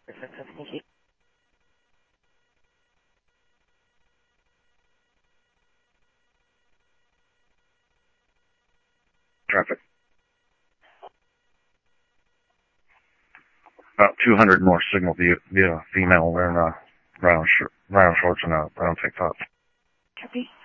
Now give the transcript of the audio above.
Thank you. Traffic. About 200 north signal via female wearing brown shorts and a brown tank top. Copy.